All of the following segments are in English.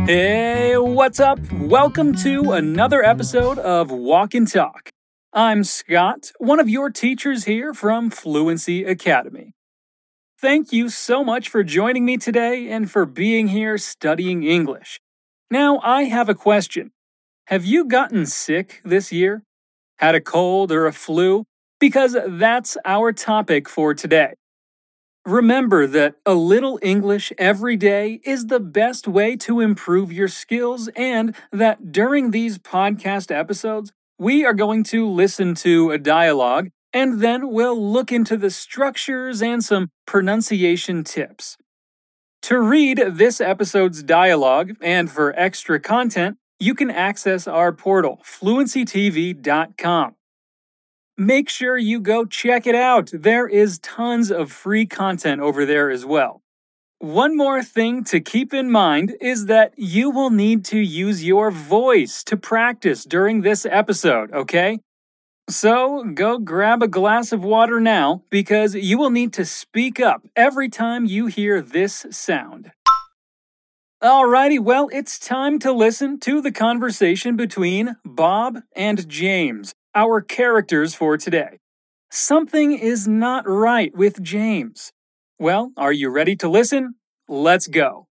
Hey, what's up? Welcome to another episode of Walk and Talk. I'm Scott, one of your teachers here from Fluency Academy. Thank you so much for joining me today and for being here studying English. Now, I have a question. Have you gotten sick this year? Had a cold or a flu? Because that's our topic for today. Remember that a little English every day is the best way to improve your skills, and that during these podcast episodes, we are going to listen to a dialogue and then we'll look into the structures and some pronunciation tips. To read this episode's dialogue and for extra content, you can access our portal, fluencytv.com. Make sure you go check it out. There is tons of free content over there as well. One more thing to keep in mind is that you will need to use your voice to practice during this episode, okay? So go grab a glass of water now because you will need to speak up every time you hear this sound. Alrighty, well, it's time to listen to the conversation between Bob and James, our characters for today. Something is not right with James. Well, are you ready to listen? Let's go.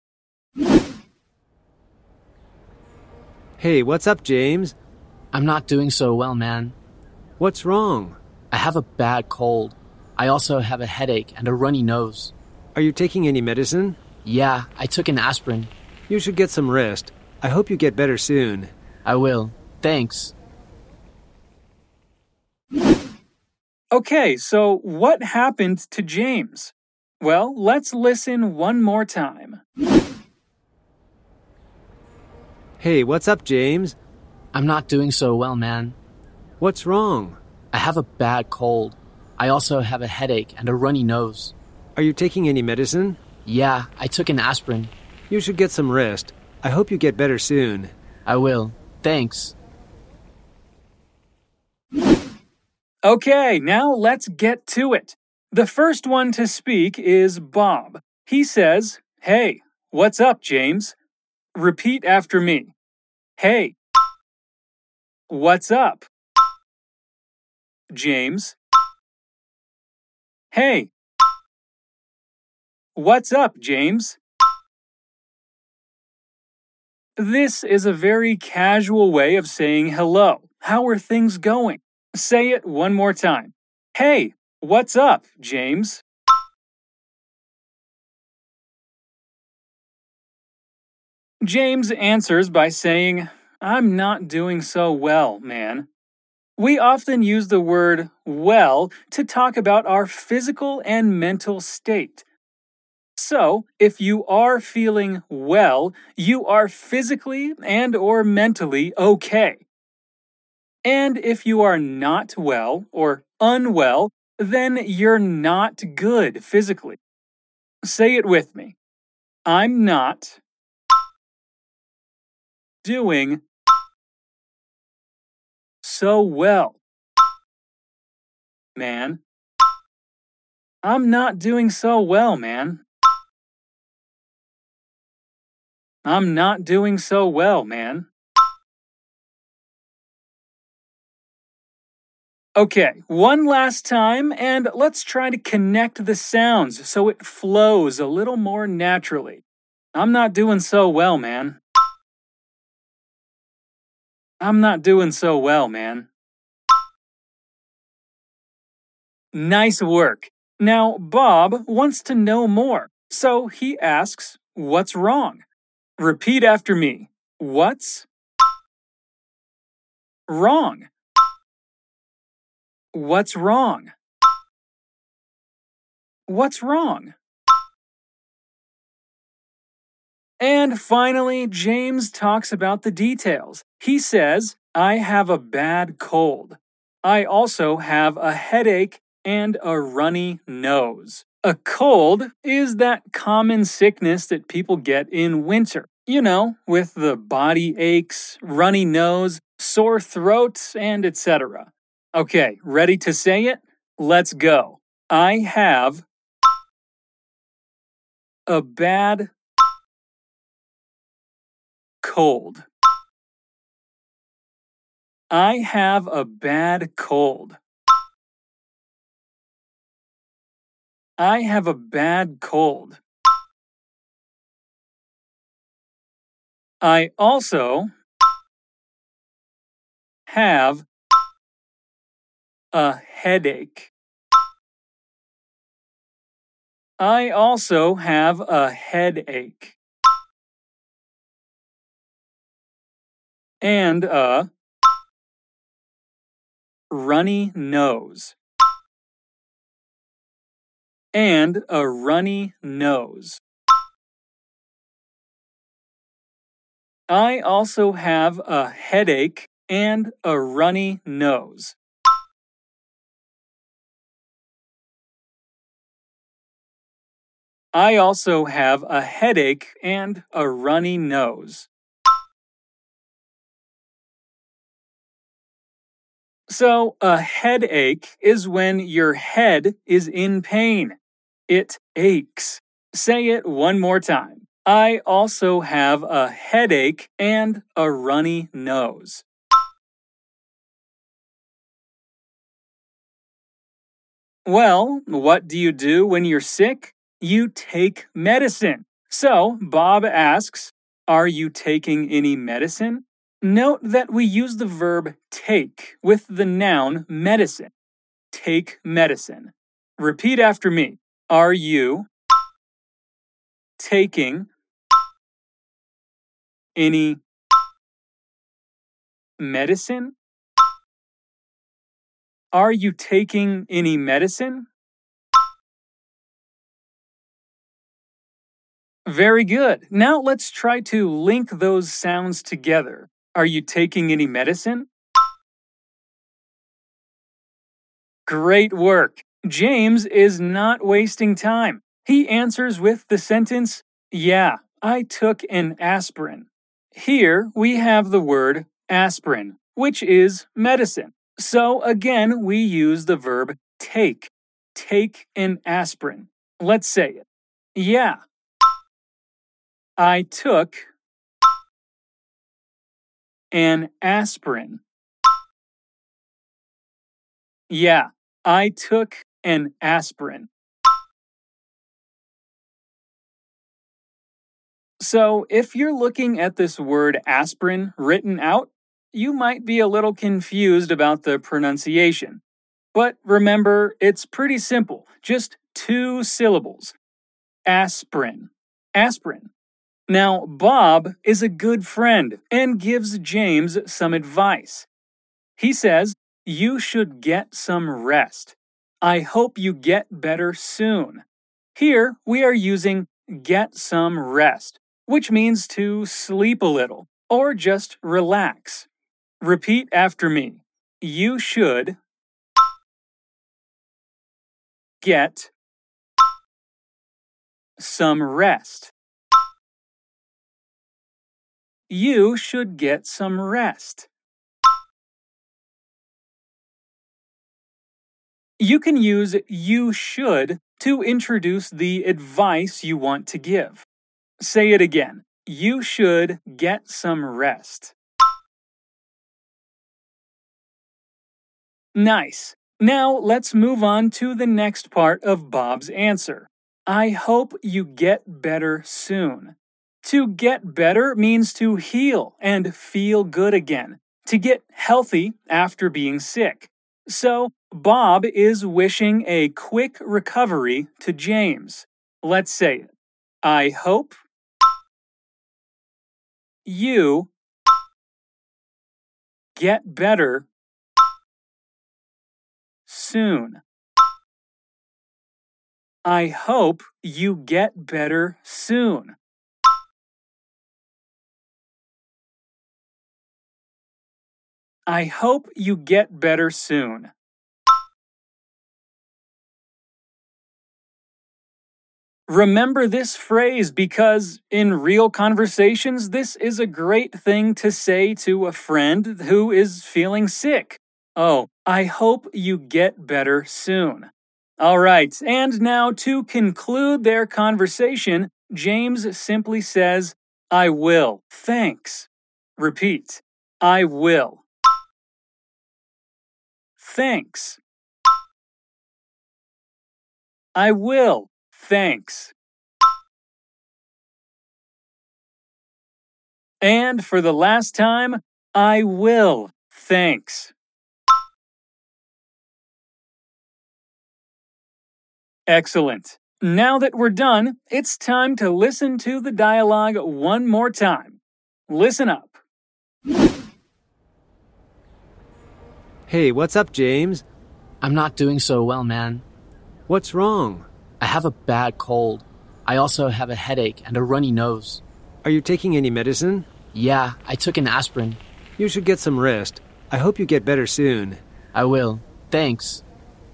Hey, what's up, James? I'm not doing so well, man. What's wrong? I have a bad cold. I also have a headache and a runny nose. Are you taking any medicine? Yeah, I took an aspirin. You should get some rest. I hope you get better soon. I will. Thanks. Okay, so what happened to James? Well, let's listen one more time. Hey, what's up, James? I'm not doing so well, man. What's wrong? I have a bad cold. I also have a headache and a runny nose. Are you taking any medicine? Yeah, I took an aspirin. You should get some rest. I hope you get better soon. I will. Thanks. Okay, now let's get to it. The first one to speak is Bob. He says, "Hey, what's up, James?" Repeat after me. Hey. What's up? James. Hey. What's up, James? This is a very casual way of saying hello. How are things going? Say it one more time. Hey, what's up, James? James answers by saying, "I'm not doing so well, man." We often use the word well to talk about our physical and mental state. So, if you are feeling well, you are physically and or mentally okay. And if you are not well or unwell, then you're not good physically. Say it with me. I'm not doing so well, man. I'm not doing so well, man. I'm not doing so well, man. Okay, one last time, and let's try to connect the sounds so it flows a little more naturally. I'm not doing so well, man. I'm not doing so well, man. Nice work. Now, Bob wants to know more, so he asks, "What's wrong?" Repeat after me. What's wrong? What's wrong? What's wrong? And finally, James talks about the details. He says, "I have a bad cold. I also have a headache and a runny nose." A cold is that common sickness that people get in winter. You know, with the body aches, runny nose, sore throat, and etc. Okay, ready to say it? Let's go. I have a bad cold. I have a bad cold. I have a bad cold. I also have a headache. I also have a headache. And a runny nose. And a runny nose. I also have a headache and a runny nose. I also have a headache and a runny nose. So, a headache is when your head is in pain. It aches. Say it one more time. I also have a headache and a runny nose. Well, what do you do when you're sick? You take medicine. So, Bob asks, are you taking any medicine? Note that we use the verb take with the noun medicine. Take medicine. Repeat after me. Are you taking any medicine? Are you taking any medicine? Very good. Now let's try to link those sounds together. Are you taking any medicine? Great work. James is not wasting time. He answers with the sentence, yeah, I took an aspirin. Here we have the word aspirin, which is medicine. So again, we use the verb take. Take an aspirin. Let's say it. Yeah, I took an aspirin. Yeah, I took an aspirin. So, if you're looking at this word aspirin written out, you might be a little confused about the pronunciation. But remember, it's pretty simple, just 2 syllables. Aspirin. Aspirin. Now, Bob is a good friend and gives James some advice. He says, you should get some rest. I hope you get better soon. Here, we are using get some rest, which means to sleep a little or just relax. Repeat after me. You should get some rest. You should get some rest. You can use you should to introduce the advice you want to give. Say it again. You should get some rest. Nice. Now let's move on to the next part of Bob's answer. I hope you get better soon. To get better means to heal and feel good again, to get healthy after being sick. So, Bob is wishing a quick recovery to James. Let's say it. I hope you get better soon. I hope you get better soon. I hope you get better soon. Remember this phrase because in real conversations, this is a great thing to say to a friend who is feeling sick. Oh, I hope you get better soon. All right, and now to conclude their conversation, James simply says, I will, thanks. Repeat. I will. Thanks. I will. Thanks. And for the last time, I will. Thanks. Excellent. Now that we're done, it's time to listen to the dialogue one more time. Listen up. Hey, what's up, James? I'm not doing so well, man. What's wrong? I have a bad cold. I also have a headache and a runny nose. Are you taking any medicine? Yeah, I took an aspirin. You should get some rest. I hope you get better soon. I will. Thanks.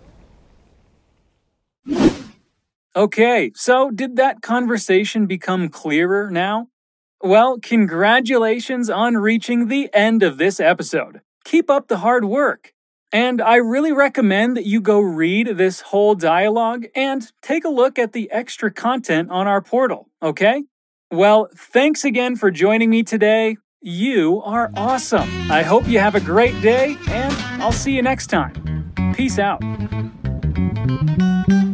Okay, so did that conversation become clearer now? Well, congratulations on reaching the end of this episode. Keep up the hard work. And I really recommend that you go read this whole dialogue and take a look at the extra content on our portal, okay? Well, thanks again for joining me today. You are awesome. I hope you have a great day, and I'll see you next time. Peace out.